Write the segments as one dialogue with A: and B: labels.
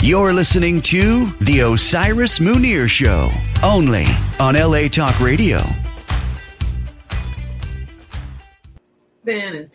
A: You're listening to The Osiris Munir Show, only on LA Talk Radio.
B: Hey,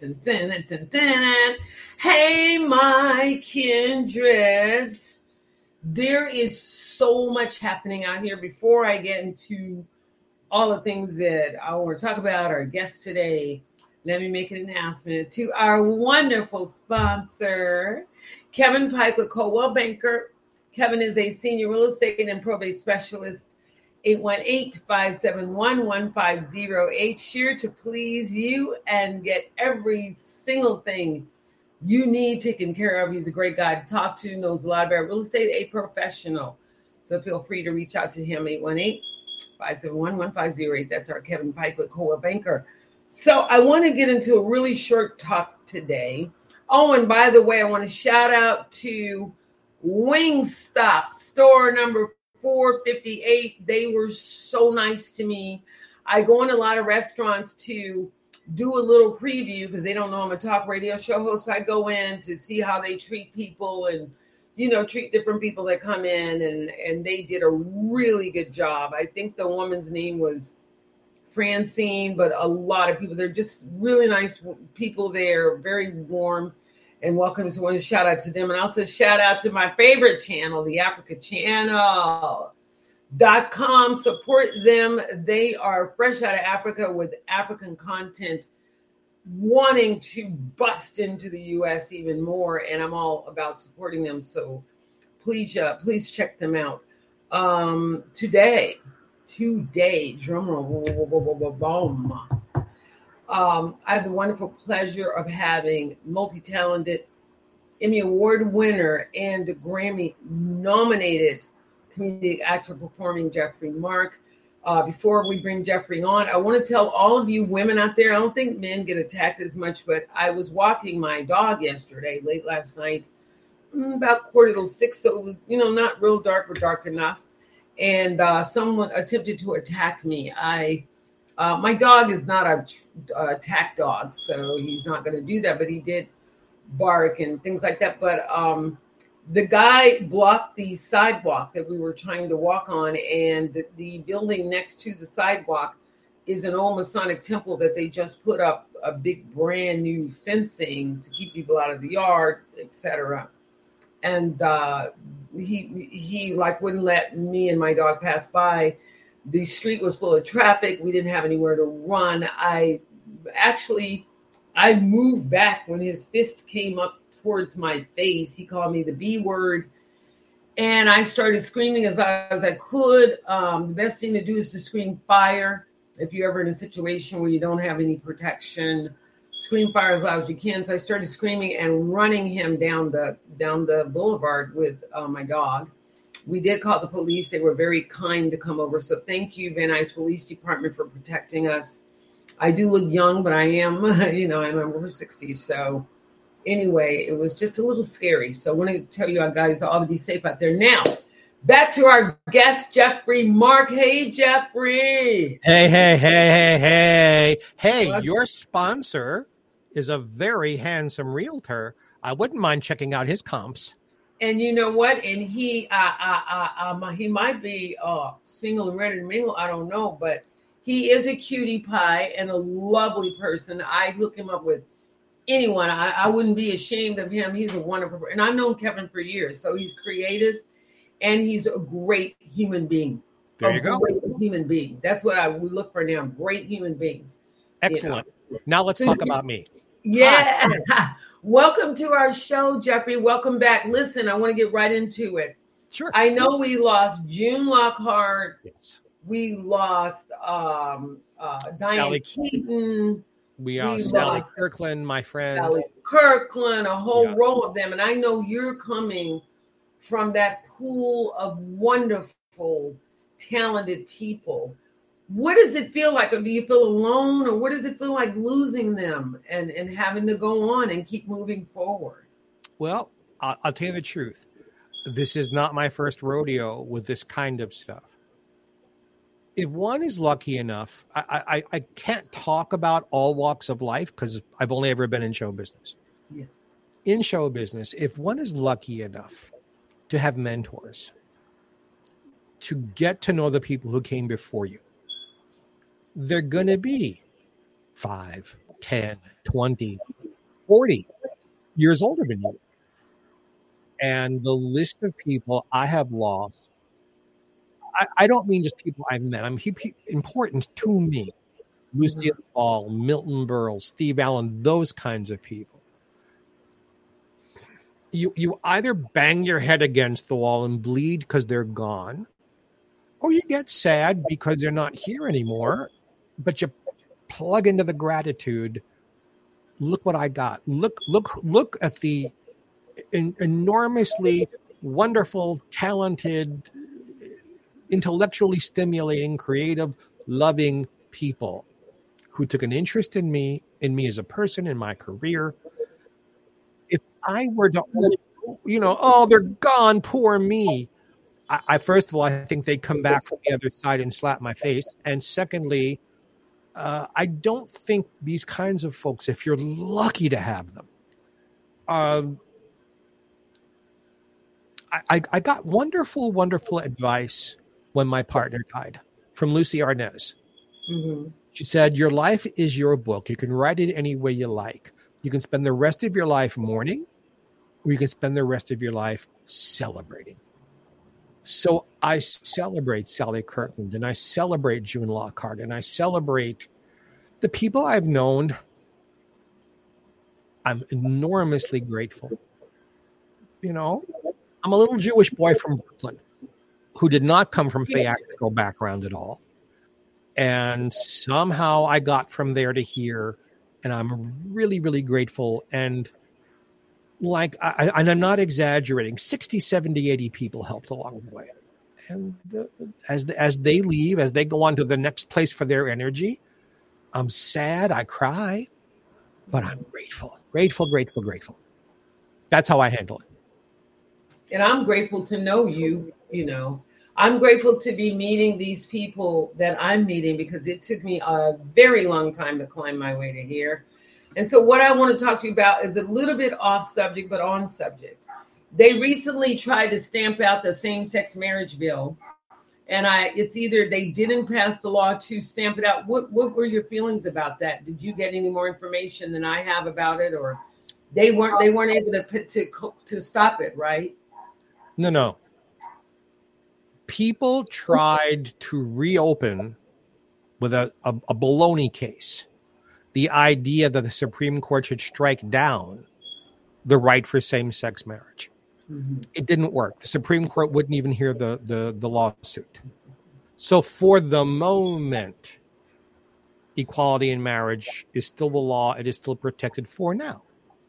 B: my kindreds. There is so much happening out here. Before I get into all the things that I want to talk about, our guest today, let me make an announcement to our wonderful sponsor, Kevin Pike with Coldwell Banker. Kevin is a senior real estate and probate specialist. 818-571-1508. Sure to please you and get every single thing you need taken care of. He's a great guy to talk to, knows a lot about real estate, a professional. So feel free to reach out to him, 818-571-1508. That's our Kevin Pike with Coldwell Banker. So I want to get into a really short talk today. Oh, and by the way, I want to shout out to Wingstop, store number 458. They were so nice to me. I go in a lot of restaurants to do a little preview because they don't know I'm a talk radio show host. I go in to see how they treat people and, treat different people that come in, and they did a really good job. I think the woman's name was Francine, but a lot of people, they're just really nice people there, very warm and welcome. So I want to shout out to them. And also shout out to my favorite channel, the Africa Channel.com. Support them. They are fresh out of Africa with African content, wanting to bust into the U.S. even more. And I'm all about supporting them. So please check them out. Today, drum roll, boom. I have the wonderful pleasure of having multi-talented, Emmy Award winner and Grammy-nominated comedic actor performing Jeffrey Mark. Before we bring Jeffrey on, I want to tell all of you women out there, I don't think men get attacked as much, but I was walking my dog yesterday, late last night, about 5:45, so it was, not real dark, but dark enough. And someone attempted to attack me. My dog is not a attack dog, so he's not going to do that. But he did bark and things like that. But the guy blocked the sidewalk that we were trying to walk on, and the building next to the sidewalk is an old Masonic temple that they just put up a big brand new fencing to keep people out of the yard, etc. And he wouldn't let me and my dog pass by. The street was full of traffic. We didn't have anywhere to run. I moved back when his fist came up towards my face. He called me the B word. And I started screaming as loud as I could. The best thing to do is to scream fire. If you're ever in a situation where you don't have any protection, scream fire as loud as you can. So I started screaming and running him down the boulevard with my dog. We did call the police. They were very kind to come over. So thank you, Van Nuys Police Department, for protecting us. I do look young, but I am, I'm over 60. So anyway, it was just a little scary. So I want to tell you guys all to be safe out there. Now, back to our guest, Jeffrey Mark. Hey, Jeffrey.
C: Hey, your sponsor is a very handsome realtor. I wouldn't mind checking out his comps.
B: And you know what? And he might be single and ready to mingle. I don't know, but he is a cutie pie and a lovely person. I hook him up with anyone. I wouldn't be ashamed of him. He's a wonderful, and I've known Kevin for years. So he's creative, and he's a great human being.
C: There you go.
B: Great human being. That's what we look for now. Great human beings.
C: Excellent. Now let's talk about me.
B: Yeah. Welcome to our show, Jeffrey. Welcome back. Listen, I want to get right into it.
C: Sure.
B: I know we lost June Lockhart.
C: Yes.
B: We lost Diane
C: Sally
B: Keaton.
C: We Sally Kirkland, my friend.
B: Sally Kirkland, a whole row of them. And I know you're coming from that pool of wonderful, talented people. What does it feel like? Or do you feel alone? Or what does it feel like losing them and having to go on and keep moving forward?
C: Well, I'll tell you the truth. This is not my first rodeo with this kind of stuff. If one is lucky enough, I can't talk about all walks of life because I've only ever been in show business.
B: Yes.
C: In show business, if one is lucky enough to have mentors, to get to know the people who came before you. They're going to be 5, 10, 20, 40 years older than you. And the list of people I have lost, I don't mean just people I've met. I mean, important to me. Lucille Ball, Milton Berle, Steve Allen, those kinds of people. You either bang your head against the wall and bleed because they're gone, or you get sad because they're not here anymore, but you plug into the gratitude. Look what I got. Look at the enormously wonderful, talented, intellectually stimulating, creative, loving people who took an interest in me as a person, in my career. If I were to, oh, they're gone, poor me. I first of all, I think they'd come back from the other side and slap my face. And secondly, I don't think these kinds of folks, if you're lucky to have them, I got wonderful, wonderful advice when my partner died from Lucy Arnaz. Mm-hmm. She said, your life is your book. You can write it any way you like. You can spend the rest of your life mourning, or you can spend the rest of your life celebrating. So I celebrate Sally Kirkland, and I celebrate June Lockhart, and I celebrate the people I've known. I'm enormously grateful. I'm a little Jewish boy from Brooklyn who did not come from theatrical background at all. And somehow I got from there to here, and I'm really, really grateful. And I'm not exaggerating, 60, 70, 80 people helped along the way. And as they leave, as they go on to the next place for their energy, I'm sad, I cry, but I'm grateful. Grateful. That's how I handle it.
B: And I'm grateful to know you, I'm grateful to be meeting these people that I'm meeting, because it took me a very long time to climb my way to here. And so what I want to talk to you about is a little bit off subject, but on subject. They recently tried to stamp out the same-sex marriage bill. And it's either they didn't pass the law to stamp it out. What were your feelings about that? Did you get any more information than I have about it, or they weren't able to stop it, right?
C: No. People tried to reopen with a baloney case. The idea that the Supreme Court should strike down the right for same-sex marriage. Mm-hmm. It didn't work. The Supreme Court wouldn't even hear the lawsuit. So for the moment, equality in marriage is still the law. It is still protected for now.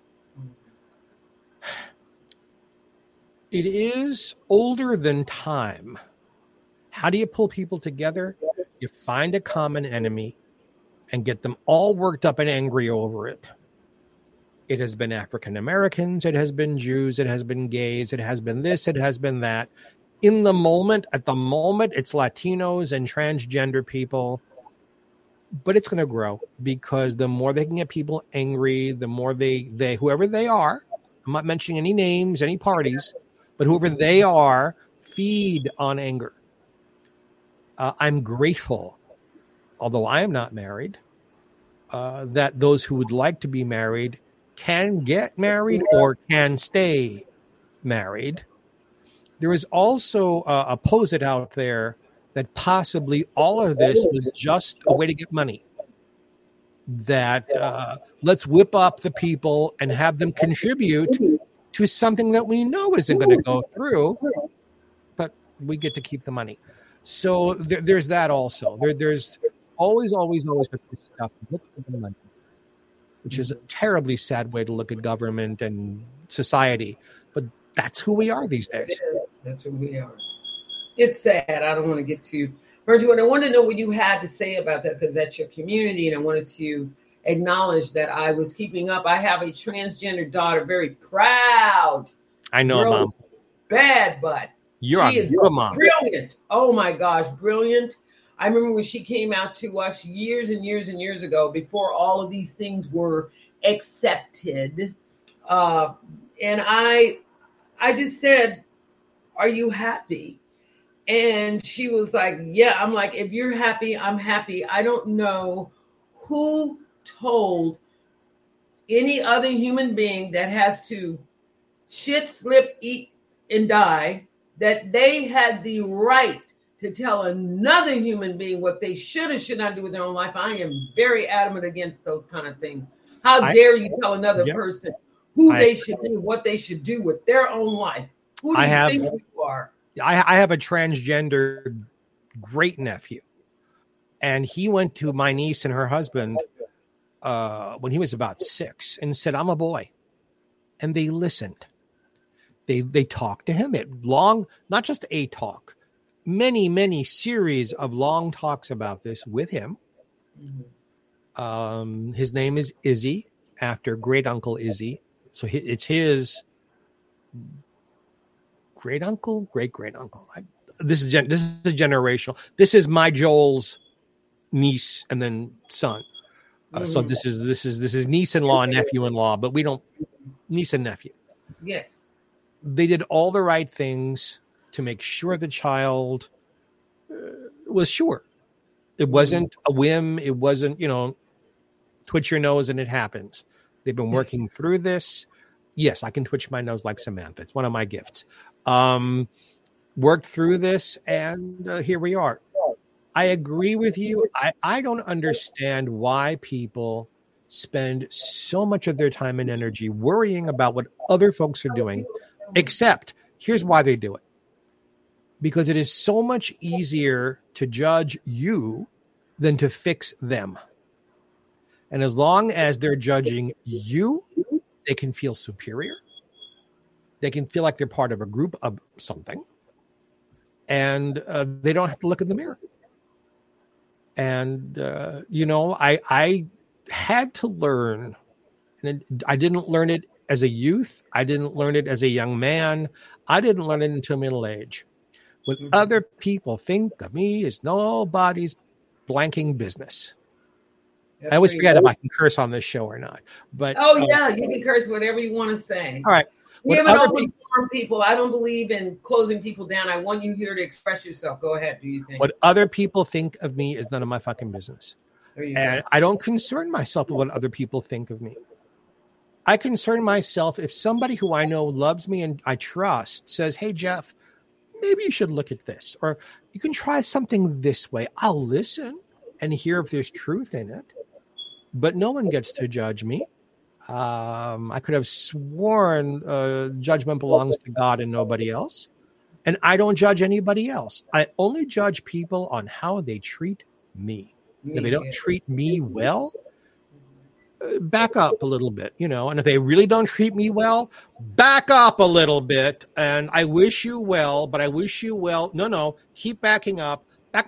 C: It is older than time. How do you pull people together? You find a common enemy and get them all worked up and angry over it. It has been African Americans, it has been Jews, it has been gays, it has been this, it has been that. At the moment, it's Latinos and transgender people. But it's going to grow, because the more they can get people angry, the more they whoever they are, I'm not mentioning any names, any parties, but whoever they are, feed on anger. I'm grateful, although I am not married, that those who would like to be married can get married or can stay married. There is also a posit out there that possibly all of this was just a way to get money. That let's whip up the people and have them contribute to something that we know isn't going to go through, but we get to keep the money. So there's that also. There's always with this stuff, which is a terribly sad way to look at government and society. But that's who we are these days.
B: That's who we are. It's sad. I don't want to get too hurt to it. I want to know what you had to say about that, because that's your community, and I wanted to acknowledge that I was keeping up. I have a transgender daughter, very proud.
C: I know, Mom.
B: Bad, but
C: She is mom.
B: Brilliant. Oh my gosh, brilliant. I remember when she came out to us years and years and years ago, before all of these things were accepted. And I just said, are you happy? And she was like, yeah. I'm like, if you're happy, I'm happy. I don't know who told any other human being that has to shit, slip, eat, and die that they had the right to tell another human being what they should or should not do with their own life. I am very adamant against those kind of things. How dare you tell another person who they should do, what they should do with their own life? Who do you think you are?
C: I have a transgender great nephew, and he went to my niece and her husband when he was about 6 and said, I'm a boy. And they listened. They talked to him at long, not just a talk, many series of long talks about this with him. His name is Izzy, after great uncle Izzy. So it's his great uncle, great uncle. This is generational. This is my Joel's niece and then son. So this is niece-in-law and nephew-in-law, but we don't niece and nephew.
B: Yes,
C: they did all the right things to make sure the child was sure. It wasn't a whim. It wasn't, twitch your nose and it happens. They've been working through this. Yes, I can twitch my nose like Samantha. It's one of my gifts. Worked through this, and here we are. I agree with you. I don't understand why people spend so much of their time and energy worrying about what other folks are doing, except here's why they do it. Because it is so much easier to judge you than to fix them. And as long as they're judging you, they can feel superior. They can feel like they're part of a group of something. And they don't have to look in the mirror. And, I had to learn, and I didn't learn it as a youth. I didn't learn it as a young man. I didn't learn it until middle age. When other people think of me as nobody's blanking business. I always forget if I can curse on this show or not. But
B: you can curse whatever you want to say.
C: All right.
B: We have an open forum, people. I don't believe in closing people down. I want you here to express yourself. Go ahead. Do you think?
C: What other people think of me is none of my fucking business. And I don't concern myself with what other people think of me. I concern myself if somebody who I know loves me and I trust says, hey, Jeff, maybe you should look at this. Or you can try something this way. I'll listen and hear if there's truth in it. But no one gets to judge me. I could have sworn judgment belongs to God and nobody else. And I don't judge anybody else. I only judge people on how they treat me. If they don't treat me well, back up a little bit, and if they really don't treat me well, back up a little bit. And I wish you well, but I wish you well. No, keep backing up. Back.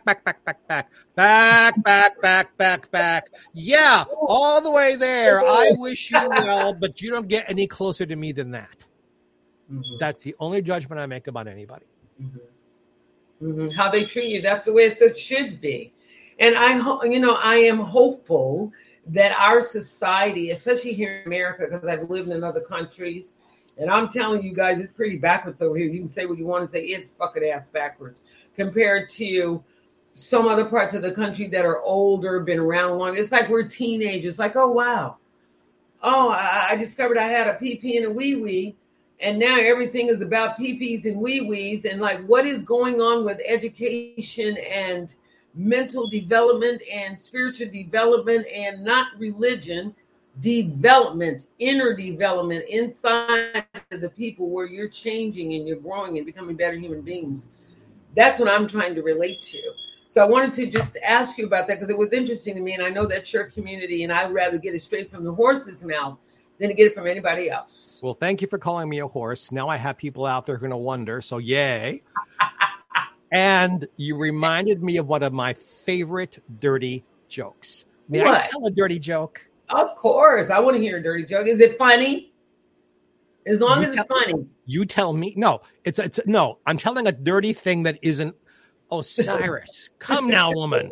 C: Yeah, all the way there. I wish you well, but you don't get any closer to me than that. That's the only judgment I make about anybody.
B: How they treat you. That's the way it should be. And I am hopeful that our society, especially here in America, because I've lived in other countries, and I'm telling you guys, it's pretty backwards over here. You can say what you want to say. It's fucking ass backwards compared to some other parts of the country that are older, been around long. It's like we're teenagers. Like, oh, wow. Oh, I discovered I had a pee-pee and a wee-wee. And now everything is about pee-pees and wee-wees. And like, what is going on with education and mental development and spiritual development and not religion, development, inner development inside of the people where you're changing and you're growing and becoming better human beings. That's what I'm trying to relate to. So I wanted to just ask you about that because it was interesting to me. And I know that's your community, and I'd rather get it straight from the horse's mouth than to get it from anybody else.
C: Well, thank you for calling me a horse. Now I have people out there who are going to wonder. So yay. And you reminded me of one of my favorite dirty jokes. May I tell a dirty joke?
B: Of course. I want to hear a dirty joke. Is it funny? As long as it's funny.
C: You tell me. No, no. I'm telling a dirty thing that isn't. Osiris, come now, woman.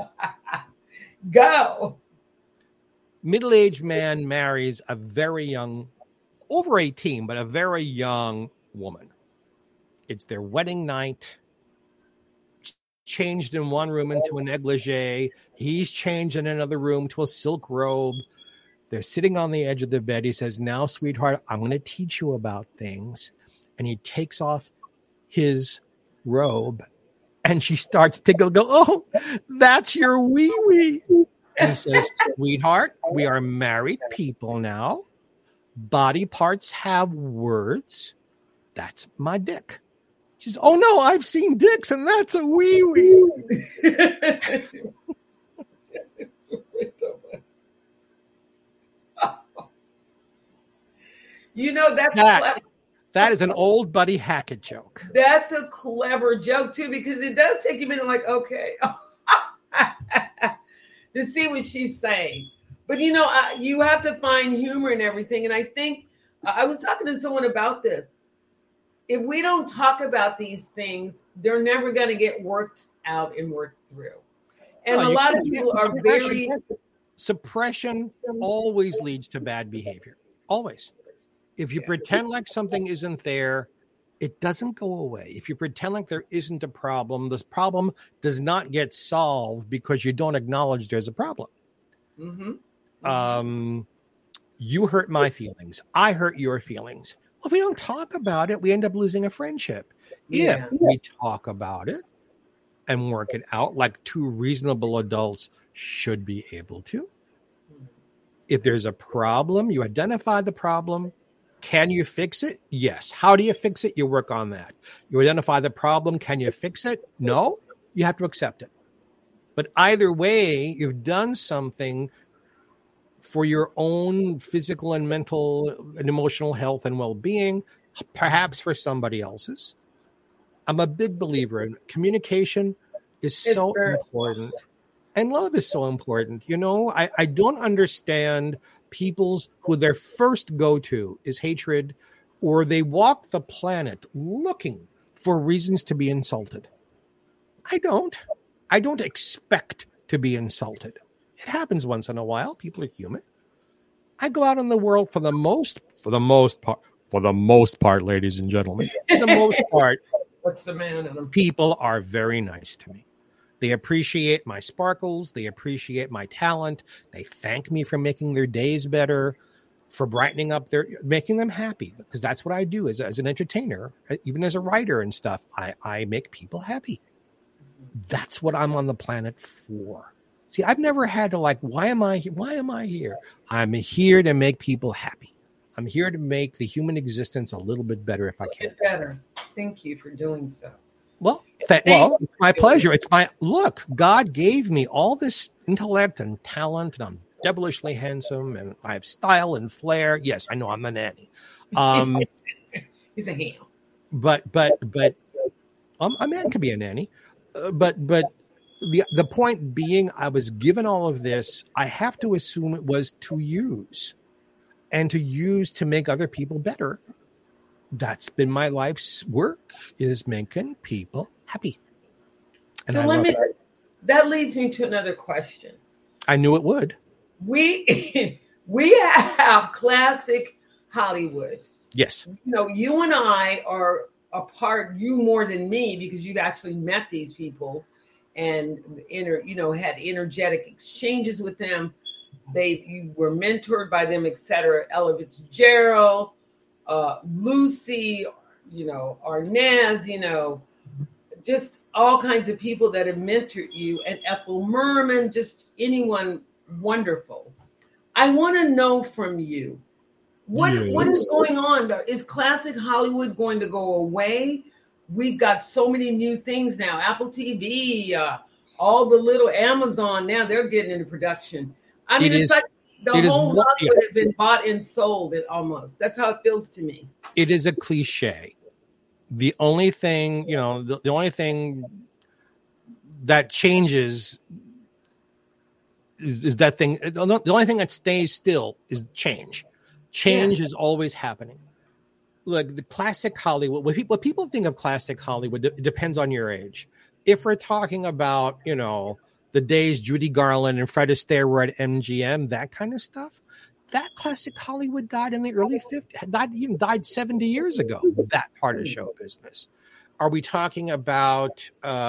B: Go.
C: Middle-aged man marries a very young, over 18, but a very young woman. It's their wedding night. Changed in one room into a negligee. He's changed in another room to a silk robe. They're sitting on the edge of the bed. He says, now, sweetheart, I'm going to teach you about things. And he takes off his robe, and she starts to go, oh, that's your wee-wee. And he says, sweetheart, we are married people now. Body parts have words. That's my dick. She says, oh, no, I've seen dicks, and that's a wee-wee.
B: You know, that's clever.
C: That is an old Buddy Hackett joke.
B: That's a clever joke, too, because it does take you a minute, like, okay, to see what she's saying. But, you know, you have to find humor in everything. And I think I was talking to someone about this. If we don't talk about these things, they're never going to get worked out and worked through. And a lot of people are very...
C: Suppression always leads to bad behavior. Always. If you pretend like something isn't there, it doesn't go away. If you pretend like there isn't a problem, this problem does not get solved because you don't acknowledge there's a problem. Mm-hmm. You hurt my feelings. I hurt your feelings. Well, if we don't talk about it, we end up losing a friendship. Yeah. If we talk about it and work it out like two reasonable adults should be able to. If there's a problem, you identify the problem. Can you fix it? Yes. How do you fix it? You work on that. You identify the problem. Can you fix it? No. You have to accept it. But either way, you've done something for your own physical and mental and emotional health and well-being, perhaps for somebody else's. I'm a big believer in communication is so important. And love is so important. You know, I don't understand people's who their first go-to is hatred, or they walk the planet looking for reasons to be insulted. I don't expect to be insulted. It happens once in a while. People are human. I go out in the world for the most part, ladies and gentlemen, for the most part,
B: what's the man in them?
C: People are very nice to me. They appreciate my sparkles. They appreciate my talent. They thank me for making their days better, for brightening up making them happy. Because that's what I do as an entertainer, even as a writer and stuff. I make people happy. That's what I'm on the planet for. See, I've never had to why am I here? Why am I here? I'm here to make people happy. I'm here to make the human existence a little bit better if I can.
B: Better. Thank you for doing so.
C: Well, it's my pleasure. Look, God gave me all this intellect and talent, and I'm devilishly handsome, and I have style and flair. Yes, I know I'm a nanny.
B: He's a ham.
C: But a man can be a nanny. But the point being, I was given all of this. I have to assume it was to use, and to use to make other people better. That's been my life's work, is making people happy. And
B: so that leads me to another question.
C: I knew it would.
B: We have classic Hollywood.
C: Yes.
B: You know, you and I are a part, you more than me, because you've actually met these people and had energetic exchanges with them. You were mentored by them, etc. Ella Fitzgerald, Lucy, Arnaz, just all kinds of people that have mentored you, and Ethel Merman, just anyone wonderful. I want to know from you, what is going on? Is classic Hollywood going to go away? We've got so many new things now. Apple TV, all the little Amazon, now they're getting into production. I mean, it's like the whole Hollywood has been bought and sold. Almost. That's how it feels to me.
C: It is a cliche. The only thing, the only thing that changes is that thing. The only thing that stays still is change. Change is always happening. Look, the classic Hollywood, what people think of classic Hollywood, it depends on your age. If we're talking about, the days Judy Garland and Fred Astaire were at MGM, that kind of stuff, that classic Hollywood died in the early 50s, died 70 years ago, that part of show business. Are we talking about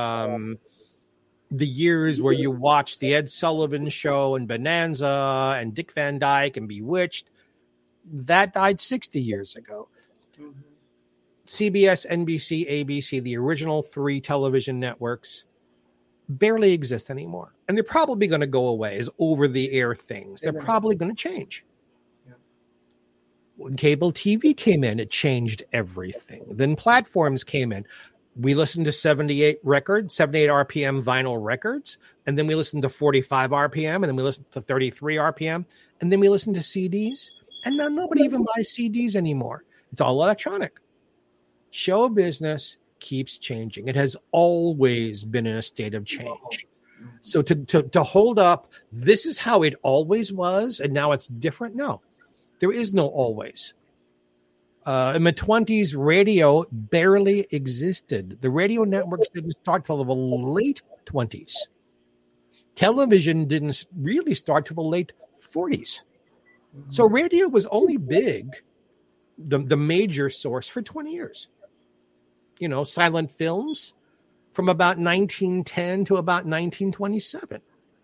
C: the years where you watched the Ed Sullivan Show and Bonanza and Dick Van Dyke and Bewitched? That died 60 years ago. Mm-hmm. CBS, NBC, ABC, the original 3 television networks, barely exist anymore. And they're probably going to go away as over-the-air things. They're probably going to change. Yeah. When cable TV came in, it changed everything. Then platforms came in. We listened to 78 RPM vinyl records, and then we listened to 45 RPM, and then we listened to 33 RPM, and then we listened to CDs. And now nobody even buys CDs anymore. It's all electronic. Show business keeps changing. It has always been in a state of change. So to hold up, this is how it always was, and now it's different. No, there is no always. In the 20s, radio barely existed. The radio networks didn't start till the late 20s. Television didn't really start till the late 40s. So radio was only big, the major source, for 20 years. You know, silent films from about 1910 to about 1927.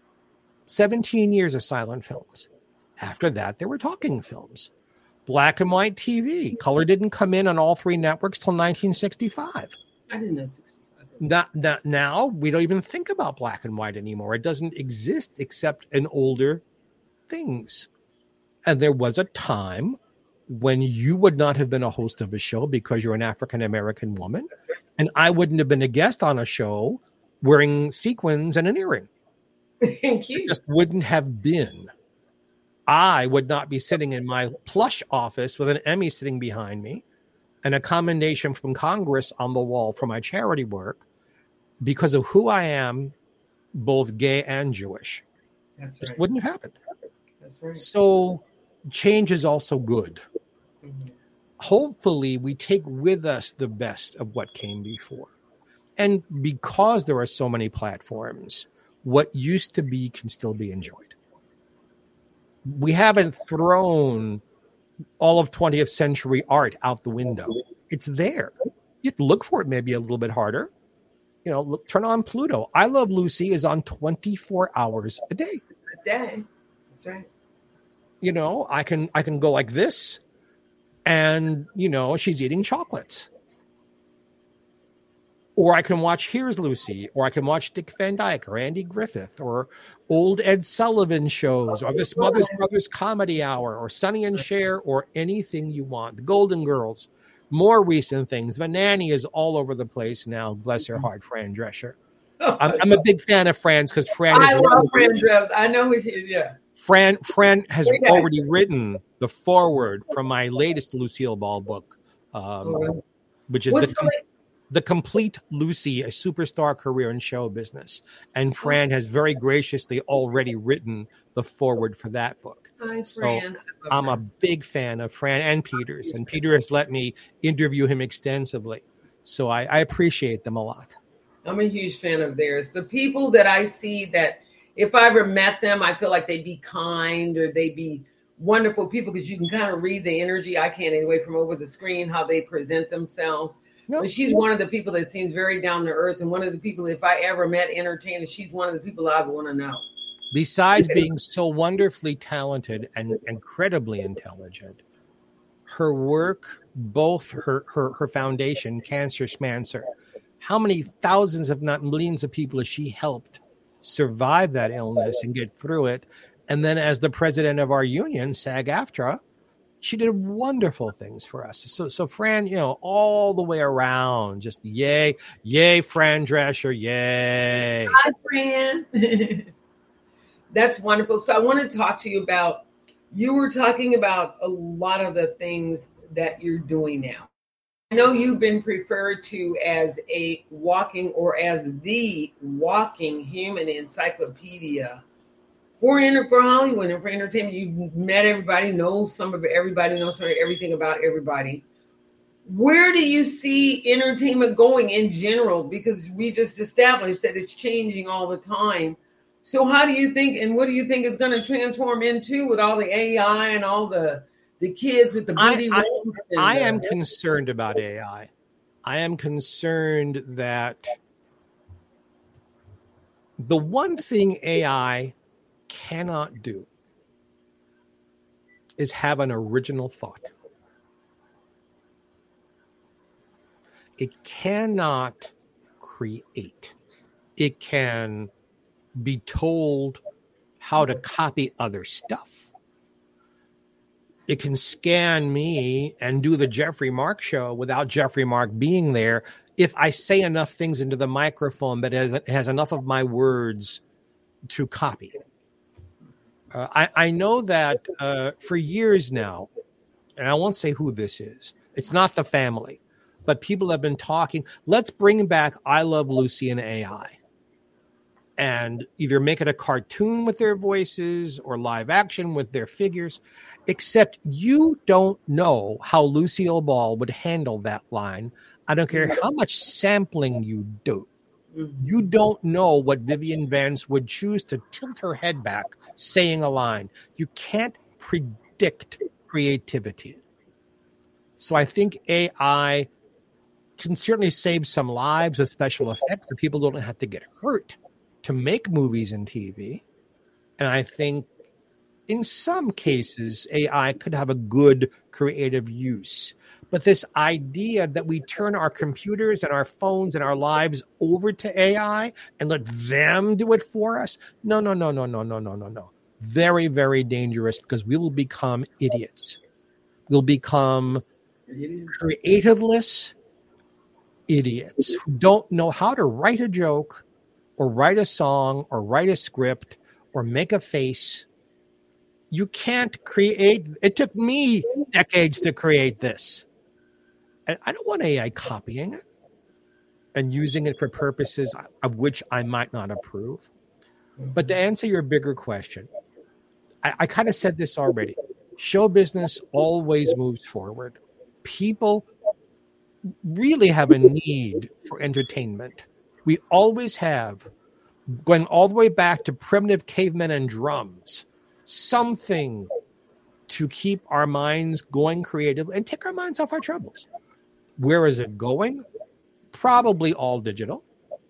C: 17 years of silent films. After that, there were talking films. Black and white TV. Color didn't come in on all 3 networks till 1965.
B: I didn't know 65.
C: Now, we don't even think about black and white anymore. It doesn't exist except in older things. And there was a time when you would not have been a host of a show because you're an African-American woman. And I wouldn't have been a guest on a show wearing sequins and an earring.
B: Thank you.
C: It just wouldn't have been. I would not be sitting in my plush office with an Emmy sitting behind me and a commendation from Congress on the wall for my charity work because of who I am, both gay and Jewish.
B: That's right.
C: Just wouldn't have happened.
B: That's right.
C: So change is also good.
B: Mm-hmm.
C: Hopefully we take with us the best of what came before. And because there are so many platforms, what used to be can still be enjoyed. We haven't thrown all of 20th century art out the window. It's there. You have to look for it maybe a little bit harder. You know, turn on Pluto. I Love Lucy is on 24 hours a day.
B: A day. That's right.
C: You know, I can go like this and, you know, she's eating chocolates. Or I can watch Here's Lucy, or I can watch Dick Van Dyke or Andy Griffith or old Ed Sullivan shows or the Smothers Brothers Comedy Hour or Sonny and Cher or anything you want. The Golden Girls, more recent things. The Nanny is all over the place now. Bless her heart, Fran Drescher. I'm a big fan of Fran's because Fran is...
B: I love Fran Drescher. I know who she is, yeah.
C: Fran has already written the foreword from my latest Lucille Ball book, which is The Complete Lucy, a superstar career in show business. And Fran has very graciously already written the foreword for that book.
B: Hi, Fran.
C: So I'm a big fan of Fran and Peters, and Peter has let me interview him extensively. So I appreciate them a lot.
B: I'm a huge fan of theirs. The people that I see that if I ever met them, I feel like they'd be kind or they'd be wonderful people because you can kind of read the energy. I can't anyway from over the screen, how they present themselves. But she's one of the people that seems very down to earth. And one of the people, if I ever met entertainers, she's one of the people I would want to know.
C: Besides being so wonderfully talented and incredibly intelligent, her work, both her foundation, Cancer Schmancer, how many thousands, if not millions of people has she helped survive that illness and get through it? And then as the president of our union, SAG-AFTRA, she did wonderful things for us. So Fran, you know, all the way around, just yay, Fran Drescher, yay.
B: Hi, Fran. That's wonderful. So I want to talk to you about, you were talking about a lot of the things that you're doing now. I know you've been referred to as a walking or as the walking human encyclopedia for Hollywood and for entertainment. You've met everybody, know some of everybody, know some of everything about everybody. Where do you see entertainment going in general? Because we just established that it's changing all the time. So how do you think, and what do you think it's going to transform into with all the AI and all the kids with the busy
C: I am concerned about AI. I am concerned that the one thing AI cannot do is have an original thought. It cannot create. It can be told how to copy other stuff. It can scan me and do the Jeffrey Mark show without Jeffrey Mark being there if I say enough things into the microphone that it has enough of my words to copy. I know that for years now, and I won't say who this is, it's not the family, but people have been talking, let's bring back I Love Lucy and AI. And either make it a cartoon with their voices or live action with their figures, except you don't know how Lucille Ball would handle that line. I don't care how much sampling you do. You don't know what Vivian Vance would choose to tilt her head back saying a line. You can't predict creativity. So I think AI can certainly save some lives with special effects that people don't have to get hurt to make movies and TV. And I think in some cases, AI could have a good creative use. But this idea that we turn our computers and our phones and our lives over to AI and let them do it for us, no. Very, very dangerous, because we will become idiots. We'll become creativeless idiots who don't know how to write a joke or write a song or write a script or make a face. You can't create. It took me decades to create this. And I don't want AI copying it and using it for purposes of which I might not approve. But to answer your bigger question, I kind of said this already. Show business always moves forward. People really have a need for entertainment. We always have, going all the way back to primitive cavemen and drums, something to keep our minds going creatively and take our minds off our troubles. Where is it going? Probably all digital.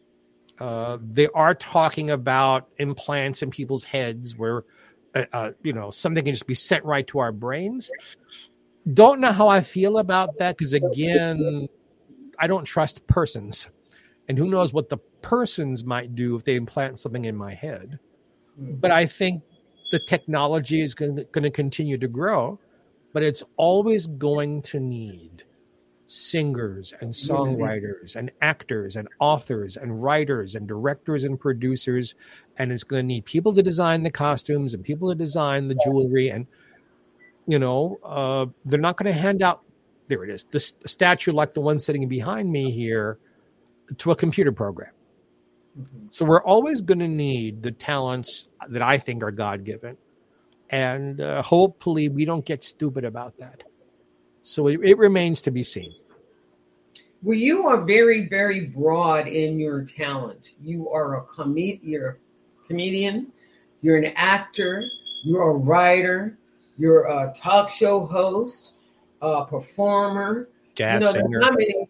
C: They are talking about implants in people's heads where, something can just be sent right to our brains. Don't know how I feel about that, because, again, I don't trust persons. And who knows what the persons might do if they implant something in my head. But I think the technology is going to continue to grow, but it's always going to need singers and songwriters and actors and authors and writers and directors and producers. And it's going to need people to design the costumes and people to design the jewelry. And, they're not going to hand out, there it is, the statue like the one sitting behind me here, to a computer program. So we're always going to need the talents that I think are God-given. And hopefully we don't get stupid about that. So it remains to be seen.
B: Well, you are very, very broad in your talent. You are you're a comedian, you're an actor, you're a writer, you're a talk show host, a performer.
C: Jazz singer.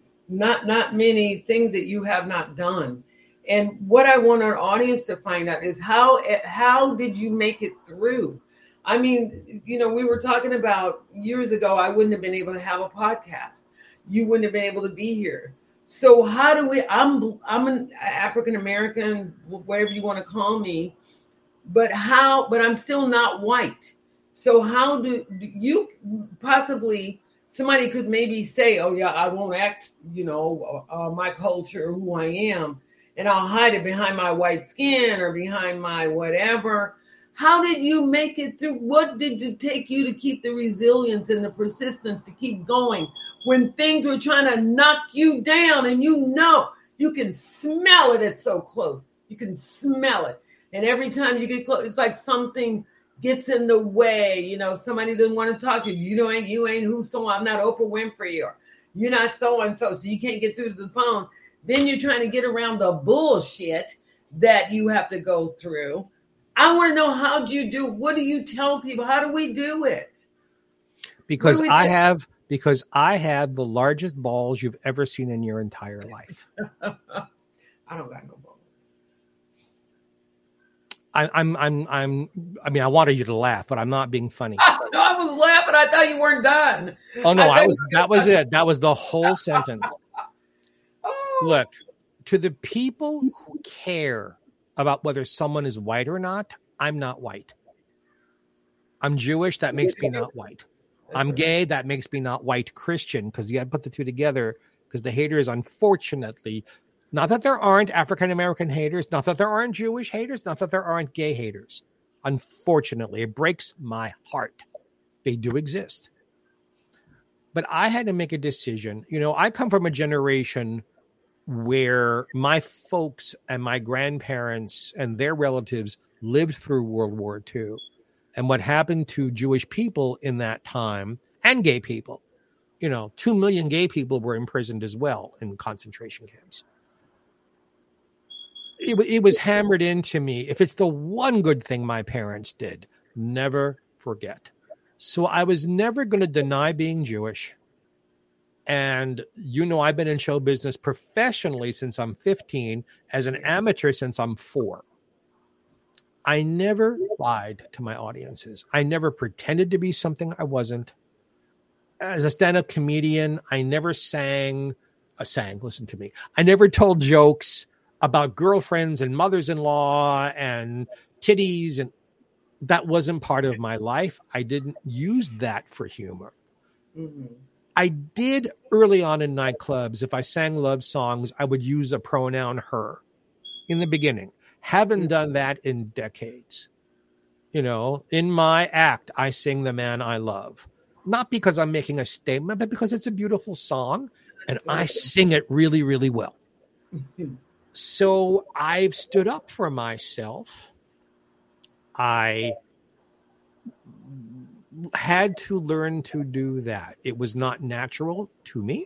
B: Not many things that you have not done. And what I want our audience to find out is how did you make it through? I mean, we were talking about years ago, I wouldn't have been able to have a podcast. You wouldn't have been able to be here. So how do I'm an African-American, whatever you want to call me, but I'm still not white. So how do you possibly, somebody could maybe say, oh yeah, I won't act, my culture, who I am, and I'll hide it behind my white skin or behind my whatever. How did you make it through? What did it take you to keep the resilience and the persistence to keep going when things were trying to knock you down and you can smell it? It's so close. You can smell it. And every time you get close, it's like something gets in the way. Somebody doesn't want to talk to you. You ain't who, so I'm not Oprah Winfrey, or you're not so-and-so, so you can't get through to the phone. Then you're trying to get around the bullshit that you have to go through. I want to know, how do you do? What do you tell people? How do we do it?
C: Because I have because I had the largest balls you've ever seen in your entire life.
B: I don't got no balls.
C: I mean, I wanted you to laugh, but I'm not being funny.
B: No, I was laughing. I thought you weren't done.
C: Oh no, that was it. That was the whole sentence.
B: Oh.
C: Look, to the people who care about whether someone is white or not, I'm not white. I'm Jewish. That makes me not white. I'm gay. That makes me not white Christian, because you got to put the two together, because the haters, unfortunately, not that there aren't African-American haters, not that there aren't Jewish haters, not that there aren't gay haters. Unfortunately, it breaks my heart. They do exist. But I had to make a decision. You know, I come from a generation where my folks and my grandparents and their relatives lived through World War II. And what happened to Jewish people in that time, and gay people, 2 million gay people were imprisoned as well in concentration camps. It was hammered into me. If it's the one good thing my parents did, never forget. So I was never going to deny being Jewish. And, I've been in show business professionally since I'm 15, as an amateur since I'm 4. I never lied to my audiences. I never pretended to be something I wasn't. As a stand-up comedian, I never listen to me. I never told jokes about girlfriends and mothers-in-law and titties, and that wasn't part of my life. I didn't use that for humor. Mm-hmm. I did early on in nightclubs. If I sang love songs, I would use a pronoun her in the beginning. Haven't done that in decades. In my act, I sing The Man I Love. Not because I'm making a statement, but because it's a beautiful song and I sing it really, really well. So I've stood up for myself. I had to learn to do that. It was not natural to me.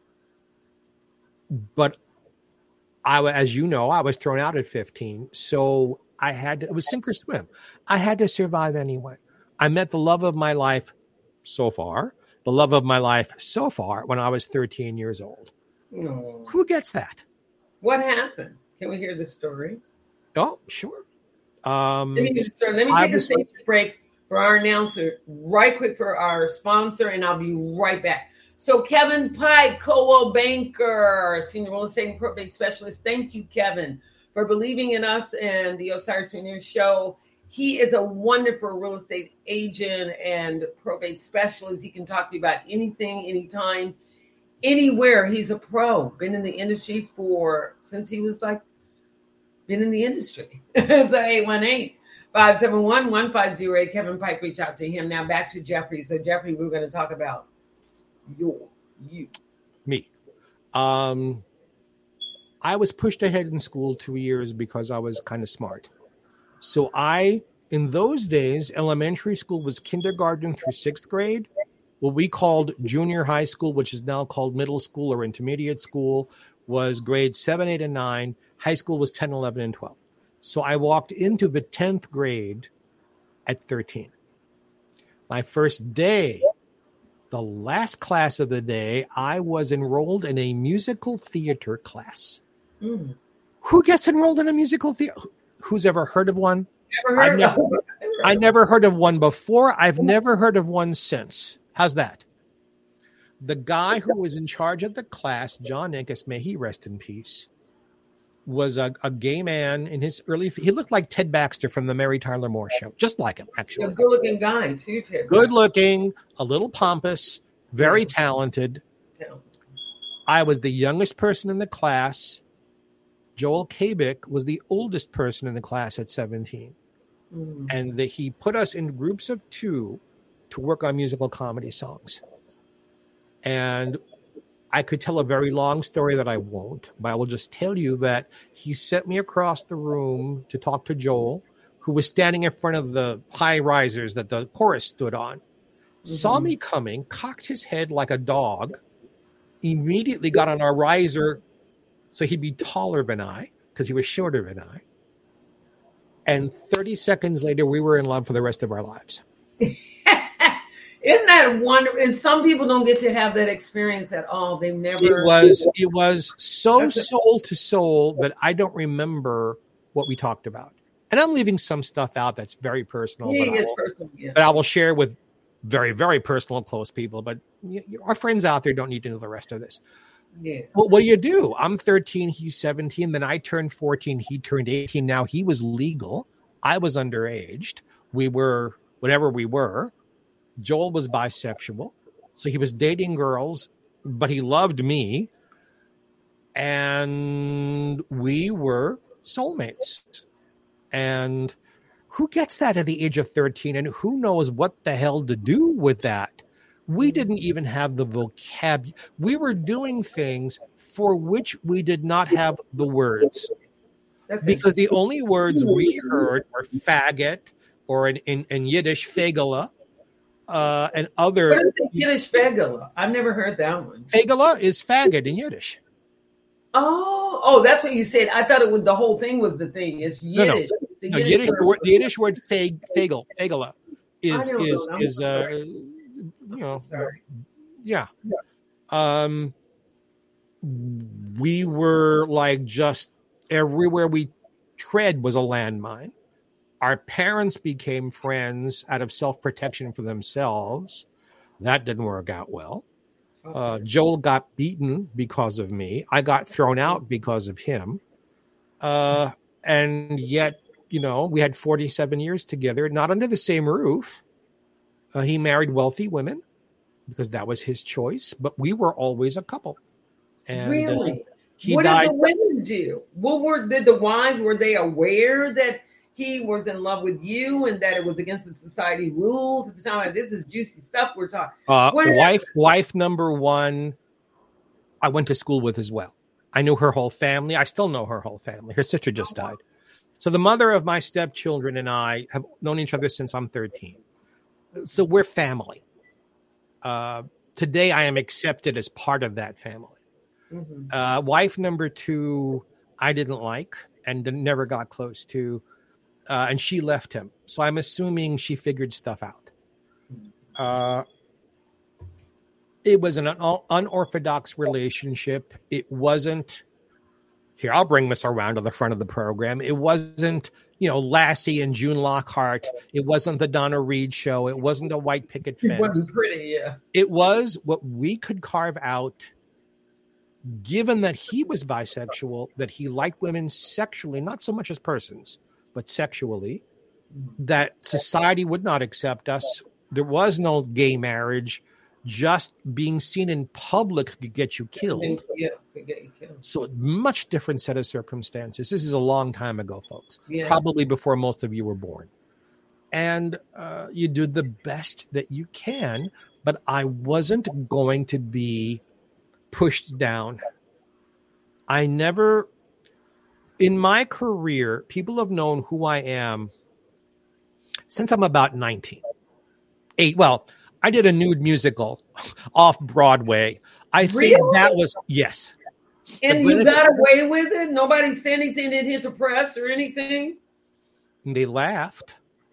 C: But as you know, I was thrown out at 15. So it was sink or swim. I had to survive anyway. I met the love of my life so far when I was 13 years old.
B: Oh.
C: Who gets that?
B: What happened? Can we hear the story?
C: Oh, sure.
B: Let me take a station break for our announcer, right quick for our sponsor, and I'll be right back. So Kevin Pike, Coldwell Banker, Senior Real Estate and Probate Specialist. Thank you, Kevin, for believing in us and the Osiris Muneer Show. He is a wonderful real estate agent and probate specialist. He can talk to you about anything, anytime, anywhere. He's a pro. Been in the industry since he was been in the industry. So 818-571-1508. Kevin Pike, reach out to him. Now back to Jeffrey. So Jeffrey, we're going to talk about
C: me. I was pushed ahead in school 2 years because I was kind of smart. So in those days, elementary school was kindergarten through 6th grade. What we called junior high school, which is now called middle school or intermediate school, was grades 7, 8, and 9. High school was 10, 11, and 12. So I walked into the 10th grade at 13. My first day, the last class of the day, I was enrolled in a musical theater class. Mm. Who gets enrolled in a musical theater? Who's ever heard of one? I never heard of one before. I've never heard of one since. How's that? The guy who was in charge of the class, John Inkes, may he rest in peace, was a gay man in his he looked like Ted Baxter from the Mary Tyler Moore Show. Just like him, actually.
B: A good-looking guy, too, Ted.
C: Good-looking, a little pompous, very talented. I was the youngest person in the class. Joel Kabik was the oldest person in the class at 17. Mm. And he put us in groups of 2 to work on musical comedy songs. And I could tell a very long story that I won't, but I will just tell you that he sent me across the room to talk to Joel, who was standing in front of the high risers that the chorus stood on, saw me coming, cocked his head like a dog, immediately got on our riser so he'd be taller than I, because he was shorter than I. And 30 seconds later, we were in love for the rest of our lives.
B: Isn't that wonderful? And some people don't get to have that experience at all. They've never.
C: It was so soul to soul that I don't remember what we talked about. And I'm leaving some stuff out that's very personal. But I will share with very, very personal, close people. But our friends out there don't need to know the rest of this.
B: Yeah.
C: Well, what do you do? I'm 13. He's 17. Then I turned 14. He turned 18. Now he was legal. I was underaged. We were whatever we were. Joel was bisexual. So he was dating girls, but he loved me. And we were soulmates. And who gets that at the age of 13? And who knows what the hell to do with that? We didn't even have the vocabulary. We were doing things for which we did not have the words. Because the only words we heard were faggot, or in Yiddish, fegala, and other.
B: What is the Yiddish fegala? I've never heard that one.
C: Fegala is faggot in Yiddish.
B: Oh, that's what you said. I thought it was the whole thing was the thing. It's Yiddish.
C: No. The Yiddish word fegala is
B: sorry.
C: Yeah. We were like just everywhere we tread was a landmine. Our parents became friends out of self-protection for themselves. That didn't work out well. Joel got beaten because of me. I got thrown out because of him. And yet, we had 47 years together, not under the same roof. He married wealthy women because that was his choice, but we were always a couple. And,
B: really?
C: What
B: did the women do? Did the wives, were they aware that he was in love with you and that it was against the society rules at the time? This is juicy stuff we're talking.
C: Wife number one, I went to school with as well. I knew her whole family. I still know her whole family. Her sister just died. So the mother of my stepchildren and I have known each other since I'm 13. So we're family. Today I am accepted as part of that family. Mm-hmm. Wife number two, I didn't like and never got close to. And she left him. So I'm assuming she figured stuff out. It was an unorthodox relationship. It wasn't, here, I'll bring this around to the front of the program. It wasn't, Lassie and June Lockhart. It wasn't the Donna Reed show. It wasn't a white picket fence.
B: It wasn't pretty, yeah.
C: It was what we could carve out, given that he was bisexual, that he liked women sexually, not so much as persons, but sexually, that society would not accept us. There was no gay marriage. Just being seen in public could get you killed.
B: Yeah, could get you killed.
C: So much different set of circumstances. This is a long time ago, folks.
B: Yeah.
C: Probably before most of you were born. And you do the best that you can, but I wasn't going to be pushed down. I never, in my career, people have known who I am since I'm about 19. I did a nude musical off Broadway. I think that was, yes.
B: And you got away with it? Nobody said anything, didn't hit the press or anything?
C: They laughed.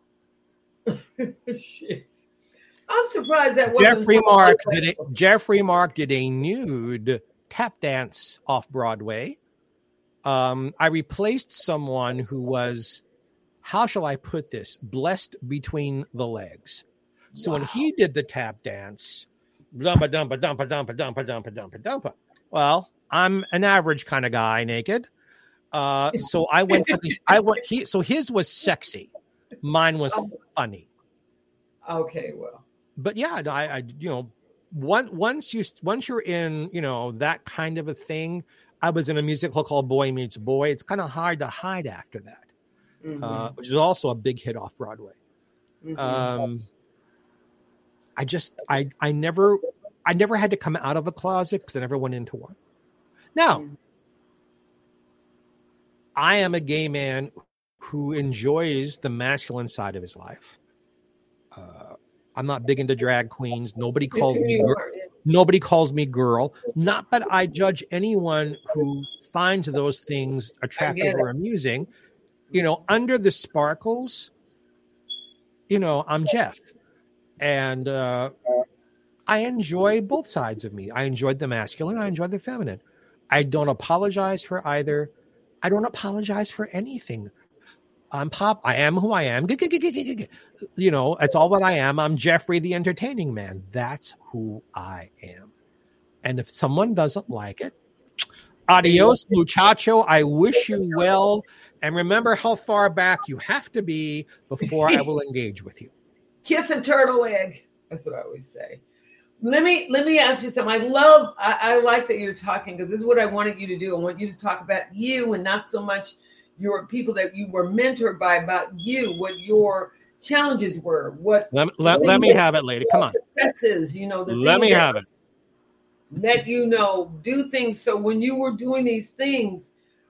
B: Shit. I'm surprised that wasn't
C: Jeffrey Mark did a nude tap dance off Broadway. I replaced someone who was, how shall I put this, blessed between the legs. So when he did the tap dance, dumpa, dumpa, dumpa, dumpa, dumpa, dumpa, dumpa, dumpa. Well, I'm an average kind of guy, naked. So I went for so his was sexy. Mine was funny.
B: Okay, well.
C: But yeah, I once you're in, that kind of a thing. I was in a musical called Boy Meets Boy. It's kind of hard to hide after that, which is also a big hit off Broadway. Mm-hmm. I never had to come out of a closet because I never went into one. Now, I am a gay man who enjoys the masculine side of his life. I'm not big into drag queens. Nobody calls me girl. Not that I judge anyone who finds those things attractive or amusing. Under the sparkles, I'm Jeff. And I enjoy both sides of me. I enjoyed the masculine. I enjoyed the feminine. I don't apologize for either. I don't apologize for anything. I'm Pop. I am who I am. You know, it's all that I am. I'm Jeffrey, the entertaining man. That's who I am. And if someone doesn't like it, adios, muchacho. I wish you well. And remember how far back you have to be before I will engage with you.
B: Kiss a turtle egg. That's what I always say. Let me ask you something. I like that you're talking, because this is what I wanted you to do. I want you to talk about you and not so much your people that you were mentored by, about you, what your challenges were. What
C: let me have it, lady. Come on.
B: Successes, you know,
C: let me have it.
B: Let you know, do things. So when you were doing these things,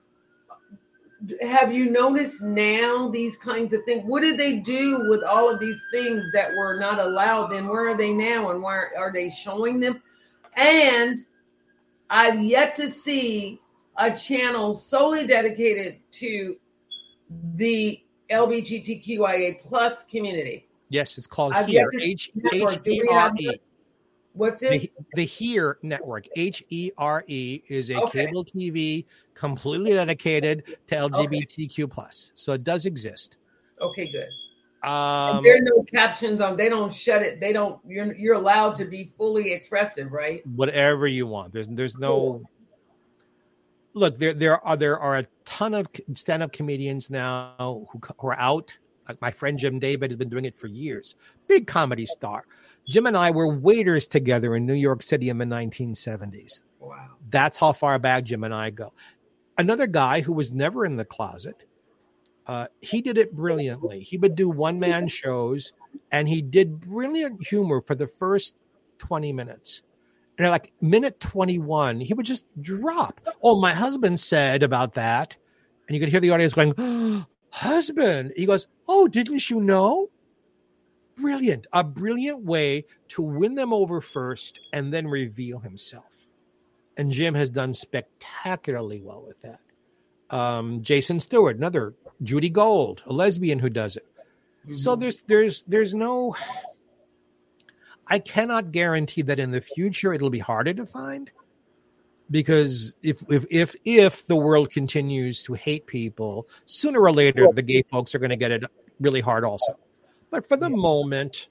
B: have you noticed now these kinds of things? What did they do with all of these things that were not allowed then? Where are they now, and where are they showing them? And I've yet to see a channel solely dedicated to the LGBTQIA plus community.
C: Yes, it's called HERE. HERE.
B: What's it?
C: The HERE network. HERE is a cable TV completely dedicated to LGBTQ plus. So it does exist.
B: Okay, good. There are no captions on. They don't shut it. They don't. You're allowed to be fully expressive, right?
C: Whatever you want. There's no. Look, there are a ton of stand-up comedians now who are out. Like my friend Jim David has been doing it for years. Big comedy star. Jim and I were waiters together in New York City in the 1970s.
B: Wow.
C: That's how far back Jim and I go. Another guy who was never in the closet, he did it brilliantly. He would do one-man shows, and he did brilliant humor for the first 20 minutes. And like minute 21, he would just drop. Oh, my husband said about that. And you could hear the audience going, oh, husband. He goes, oh, didn't you know? Brilliant. A brilliant way to win them over first and then reveal himself. And Jim has done spectacularly well with that. Jason Stewart, another. Judy Gold, a lesbian who does it. Mm-hmm. So there's no... I cannot guarantee that in the future it'll be harder to find, because if the world continues to hate people, sooner or later the gay folks are going to get it really hard also. But for the moment,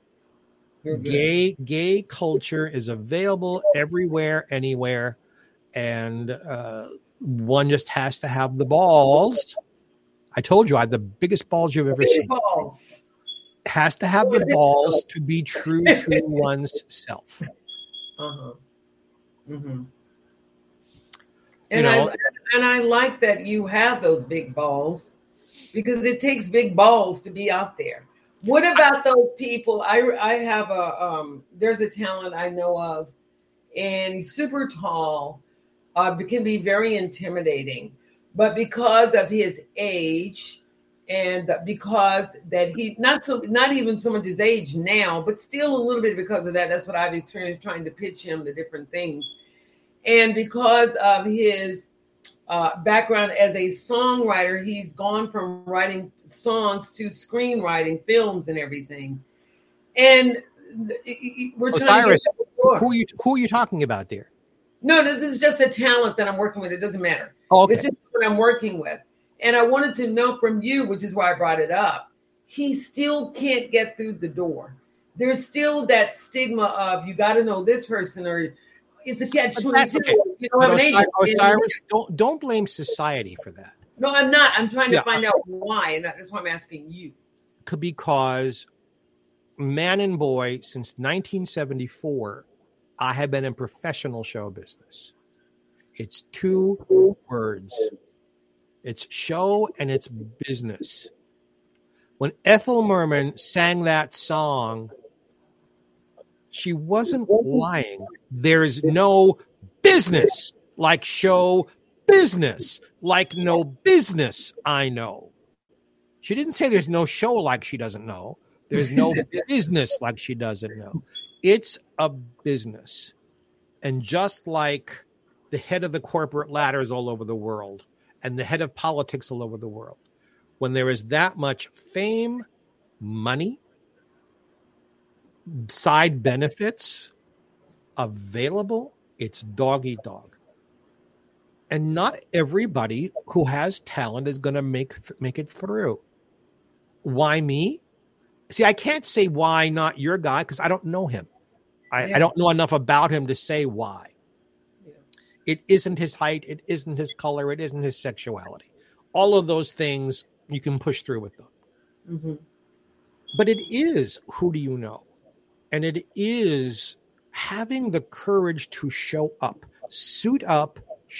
C: gay culture is available everywhere, anywhere, and one just has to have the balls. I told you I have the biggest balls you've ever seen.
B: Balls.
C: Has to have the balls to be true to one's self.
B: Uh-huh. Mm-hmm. And I like that you have those big balls, because it takes big balls to be out there. What about those people? I have there's a talent I know of, and he's super tall, can be very intimidating, but because of his age, and because that he not even so much his age now, but still a little bit because of that. That's what I've experienced trying to pitch him the different things. And because of his background as a songwriter, he's gone from writing songs to screenwriting films and everything. And we're trying
C: Osiris, who are you talking about there?
B: No, this is just a talent that I'm working with. It doesn't matter.
C: Oh, okay.
B: This is what I'm working with. And I wanted to know from you, which is why I brought it up, he still can't get through the door. There's still that stigma of, you got to know this person, or it's a catch-22.
C: Okay. You don't have an agent. Osiris, don't blame society for that.
B: No, I'm not. I'm trying to find out why, and that's why I'm asking you.
C: Because man and boy, since 1974, I have been in professional show business. It's two words. It's show and it's business. When Ethel Merman sang that song, she wasn't lying. There's no business like show business, like no business I know. She didn't say there's no show like she doesn't know. There's no business like she doesn't know. It's a business. And just like the head of the corporate ladders all over the world, and the head of politics all over the world, when there is that much fame, money, side benefits available, it's dog eat dog. And not everybody who has talent is going to make it through. Why me? See, I can't say why not your guy because I don't know him. I don't know enough about him to say why. Yeah. It isn't his height. It isn't his color. It isn't his sexuality. All of those things you can push through with them. Mm-hmm. But it is who do you know? And it is having the courage to show up, suit up,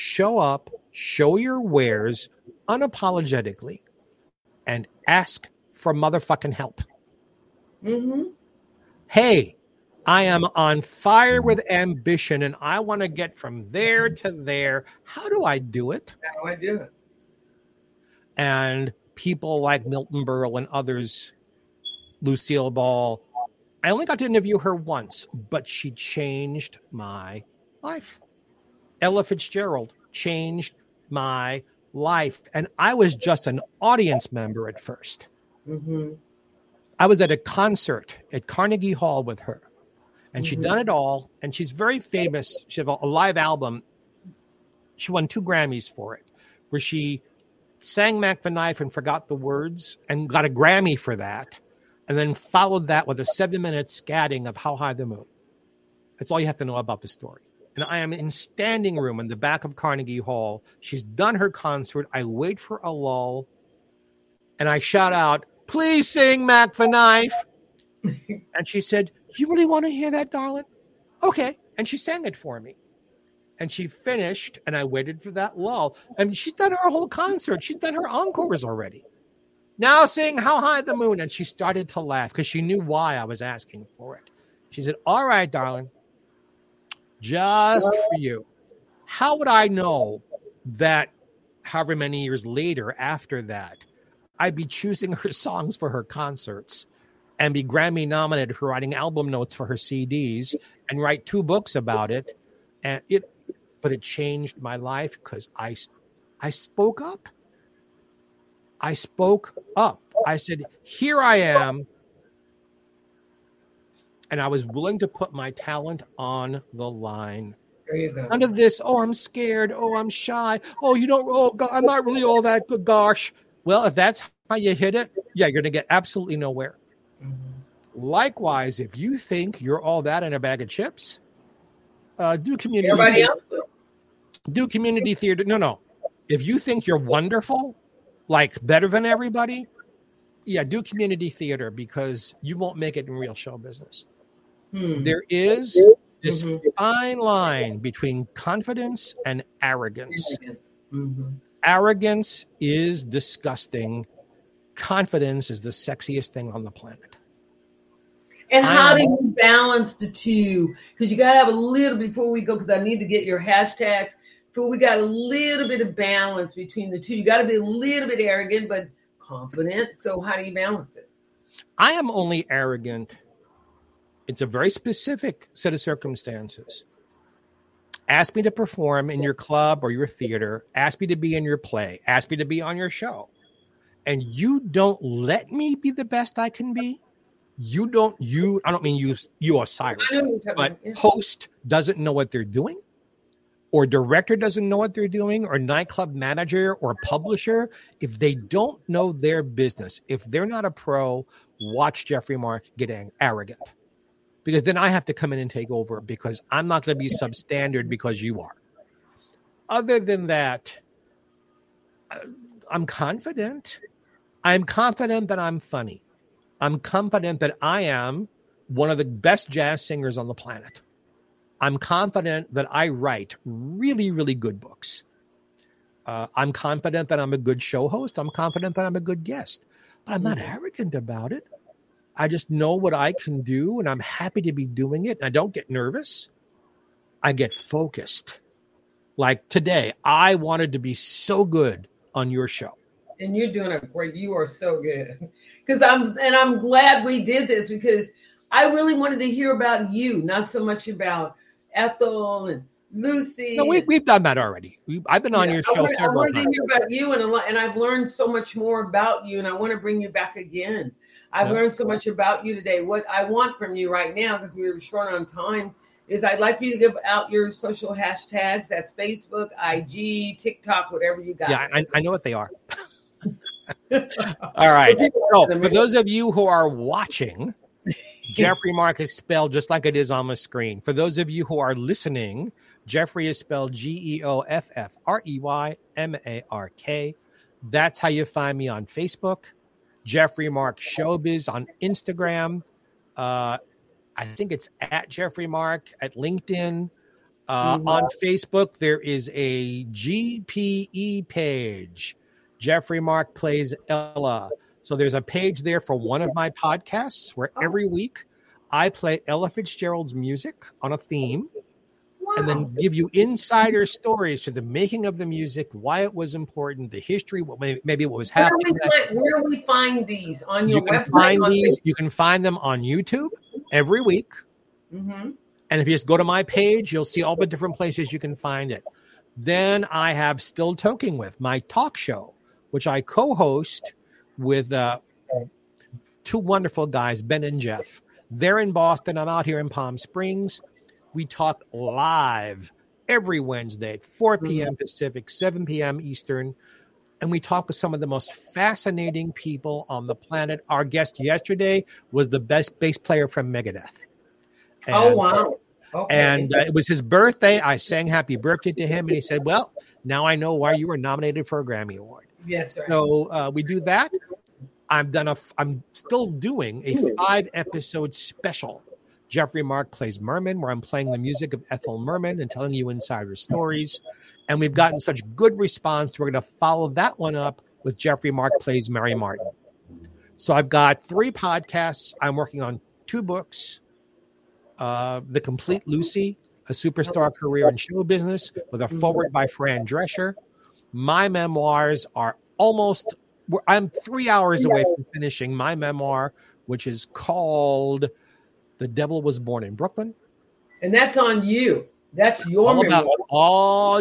C: show your wares unapologetically, and ask for motherfucking help. Mm-hmm. Hey, I am on fire with ambition and I want to get from there to there. How do I do it?
B: How do I do it?
C: And people like Milton Berle and others, Lucille Ball, I only got to interview her once, but she changed my life. Ella Fitzgerald changed my life. And I was just an audience member at first. Mm-hmm. I was at a concert at Carnegie Hall with her. And she'd done it all. And she's very famous. She had a live album. She won 2 Grammys for it, where she sang Mac the Knife and forgot the words and got a Grammy for that. And then followed that with a 7-minute scatting of How High the Moon. That's all you have to know about the story. And I am in standing room in the back of Carnegie Hall. She's done her concert. I wait for a lull. And I shout out, please sing Mac the Knife. And she said, you really want to hear that, darling? Okay. And she sang it for me. And she finished, and I waited for that lull. And she's done her whole concert. She's done her encores already. Now sing How High the Moon. And she started to laugh because she knew why I was asking for it. She said, all right, darling, just for you. How would I know that however many years later after that, I'd be choosing her songs for her concerts and be Grammy nominated for writing album notes for her CDs and write 2 books about it. But it changed my life because I spoke up. I spoke up. I said, here I am. And I was willing to put my talent on the line.
B: There you go.
C: None of this, oh, I'm scared. Oh, I'm shy. Oh, you don't, oh, God, I'm not really all that good. Gosh. Well, if that's how you hit it, yeah, you're going to get absolutely nowhere. Mm-hmm. Likewise, if you think you're all that in a bag of chips, do community.
B: Everybody else will.
C: Do community theater. No. If you think you're wonderful, like better than everybody, yeah, do community theater because you won't make it in real show business. There is this fine line between confidence and arrogance. Mm-hmm. Arrogance is disgusting. Confidence is the sexiest thing on the planet.
B: And how do you balance the two? Because you got to have a little, before we go, because I need to get your hashtags, but we got a little bit of balance between the two. You got to be a little bit arrogant, but confident. So how do you balance it?
C: I am only arrogant. It's a very specific set of circumstances. Ask me to perform in your club or your theater. Ask me to be in your play. Ask me to be on your show. And you don't let me be the best I can be. I don't mean you Osiris, but host doesn't know what they're doing, or director doesn't know what they're doing, or nightclub manager or publisher. If they don't know their business, if they're not a pro, watch Jeffrey Mark get arrogant. Because then I have to come in and take over because I'm not going to be substandard because you are. Other than that, I'm confident. I'm confident that I'm funny. I'm confident that I am one of the best jazz singers on the planet. I'm confident that I write really, really good books. I'm confident that I'm a good show host. I'm confident that I'm a good guest. But I'm not arrogant about it. I just know what I can do, and I'm happy to be doing it. I don't get nervous. I get focused. Like today, I wanted to be so good on your show.
B: And you're doing great. You are so good. I'm glad we did this because I really wanted to hear about you, not so much about Ethel and Lucy.
C: No, we've done that already. I've been on your show several times. I wanted
B: to hear about you, and I've learned so much more about you, and I want to bring you back again. I've learned so much about you today. What I want from you right now, because we were short on time, is I'd like for you to give out your social hashtags. That's Facebook, IG, TikTok, whatever you got.
C: Yeah, I know what they are. All right. So for those of you who are watching, Jeffrey Mark is spelled just like it is on the screen. For those of you who are listening, Jeffrey is spelled GeoffreyMark. That's how you find me on Facebook. Jeffrey Mark Showbiz on Instagram. I think it's at Jeffrey Mark at LinkedIn. On Facebook, there is a GPE page. Jeffrey Mark Plays Ella. So there's a page there for one of my podcasts where every week I play Ella Fitzgerald's music on a theme. And then give you insider stories to the making of the music, why it was important, the history, maybe what was happening.
B: Where do we find these? On your website?
C: You can find them on YouTube every week. Mm-hmm. And if you just go to my page, you'll see all the different places you can find it. Then I have Still Toking With, my talk show, which I co-host with two wonderful guys, Ben and Jeff. They're in Boston. I'm out here in Palm Springs. We talk live every Wednesday at 4 p.m. Pacific, 7 p.m. Eastern. And we talk with some of the most fascinating people on the planet. Our guest yesterday was the best bass player from Megadeth.
B: Oh, wow. Okay.
C: And it was his birthday. I sang happy birthday to him. And he said, well, now I know why you were nominated for a Grammy Award.
B: Yes, sir.
C: So we do that. I'm still doing a 5-episode special. Jeffrey Mark Plays Merman, where I'm playing the music of Ethel Merman and telling you insider stories. And we've gotten such good response. We're going to follow that one up with Jeffrey Mark Plays Mary Martin. So I've got 3 podcasts. I'm working on 2 books. The Complete Lucy, a superstar career in show business, with a foreword by Fran Drescher. My memoirs are I'm 3 hours away from finishing my memoir, which is called The Devil Was Born in Brooklyn.
B: And that's on you. That's your memoir.
C: More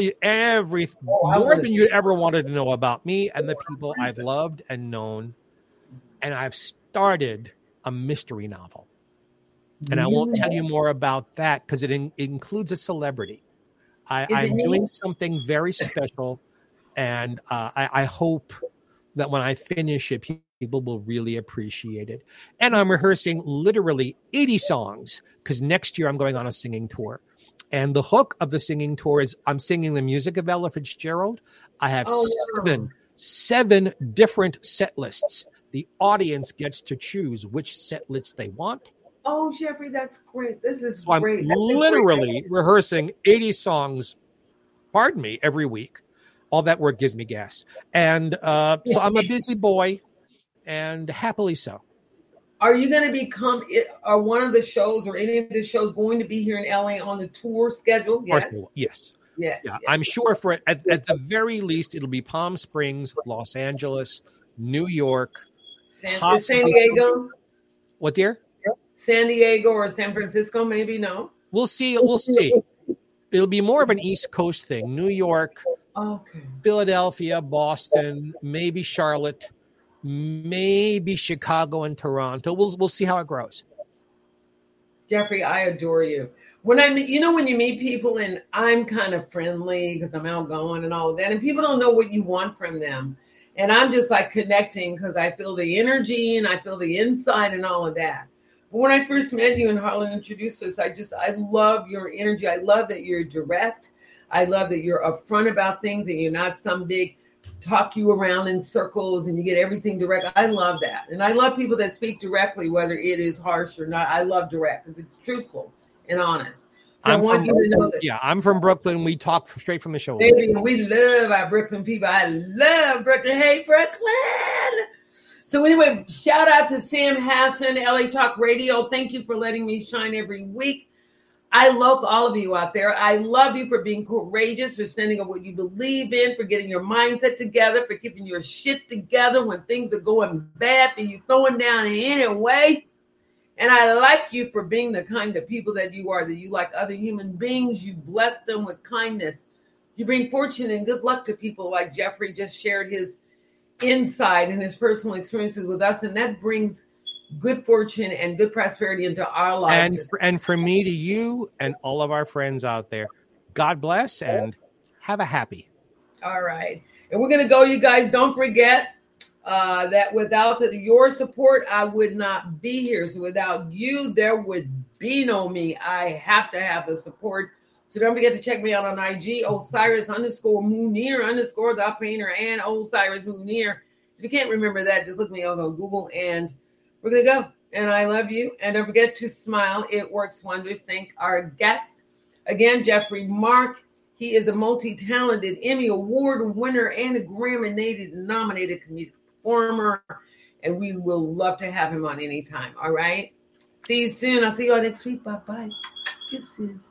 C: than you ever wanted to know about me and the people I've loved and known. And I've started a mystery novel. And I won't tell you more about that because it includes a celebrity. I'm doing something very special, and I hope that when I finish it, people will really appreciate it. And I'm rehearsing literally 80 songs because next year I'm going on a singing tour. And the hook of the singing tour is I'm singing the music of Ella Fitzgerald. I have seven different set lists. The audience gets to choose which set list they want.
B: Oh, Jeffrey, that's great. This is
C: so
B: great.
C: I'm literally rehearsing 80 songs, every week. All that work gives me gas. And so I'm a busy boy, and happily so.
B: Are you going to are one of the shows or any of the shows going to be here in LA on the tour schedule? Yes.
C: Yes.
B: Yes.
C: Yeah. I'm sure at the very least, it'll be Palm Springs, Los Angeles, New York.
B: San Diego?
C: What, dear?
B: San Diego or San Francisco, maybe? No?
C: We'll see. It'll be more of an East Coast thing. New York, Philadelphia, Boston, maybe Charlotte, maybe Chicago and Toronto. We'll see how it grows.
B: Jeffrey, I adore you. When you meet people, and I'm kind of friendly because I'm outgoing and all of that, and people don't know what you want from them. And I'm just like connecting because I feel the energy and I feel the inside and all of that. But when I first met you and Harlan introduced us, I love your energy. I love that you're direct. I love that you're upfront about things and you're not some big talk you around in circles and you get everything direct. I love that. And I love people that speak directly, whether it is harsh or not. I love direct because it's truthful and honest. So I want you to know that.
C: Yeah, I'm from Brooklyn. We talk straight from the shoulder.
B: Baby, we love our Brooklyn people. I love Brooklyn. Hey, Brooklyn. So anyway, shout out to Sam Hassan, LA Talk Radio. Thank you for letting me shine every week. I love all of you out there. I love you for being courageous, for standing up what you believe in, for getting your mindset together, for keeping your shit together when things are going bad, for you throwing down anyway. And I like you for being the kind of people that you are, that you like other human beings. You bless them with kindness. You bring fortune and good luck to people like Jeffrey just shared his insight and his personal experiences with us. And that brings good fortune and good prosperity into our lives.
C: And from me to you and all of our friends out there, God bless and have a happy.
B: All right. And we're going to go, you guys. Don't forget that without your support, I would not be here. So without you, there would be no me. I have to have the support. So don't forget to check me out on IG, Osiris_Munir_ the painter, and Osiris Munir. If you can't remember that, just look me up on Google, and we're going to go. And I love you. And don't forget to smile. It works wonders. Thank our guest. Again, Jeffrey Mark. He is a multi-talented Emmy Award winner and a Grammy-nominated comedic performer. And we will love to have him on anytime. All right? See you soon. I'll see you all next week. Bye-bye. Kisses.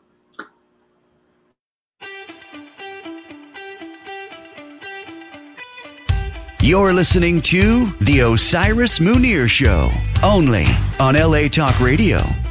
A: You're listening to The Osiris Munir Show, only on LA Talk Radio.